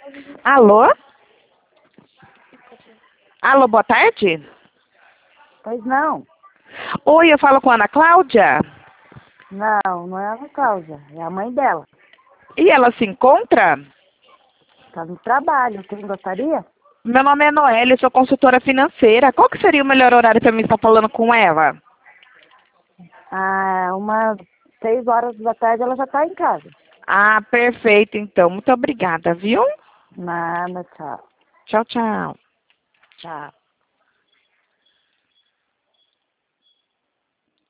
Alô? Alô, boa tarde? Pois não. Oi, eu falo com a Ana Cláudia? Não, não é a Ana Cláudia, é a mãe dela. E ela se encontra? Tá no trabalho, quem gostaria? Meu nome é Noelle, eu sou consultora financeira. Qual que seria o melhor horário para mim estar falando com ela? Ah, umas 6 horas da tarde ela já tá em casa. Ah, perfeito, então. Muito obrigada, viu? Nada, tchau. Tchau, tchau. Tchau.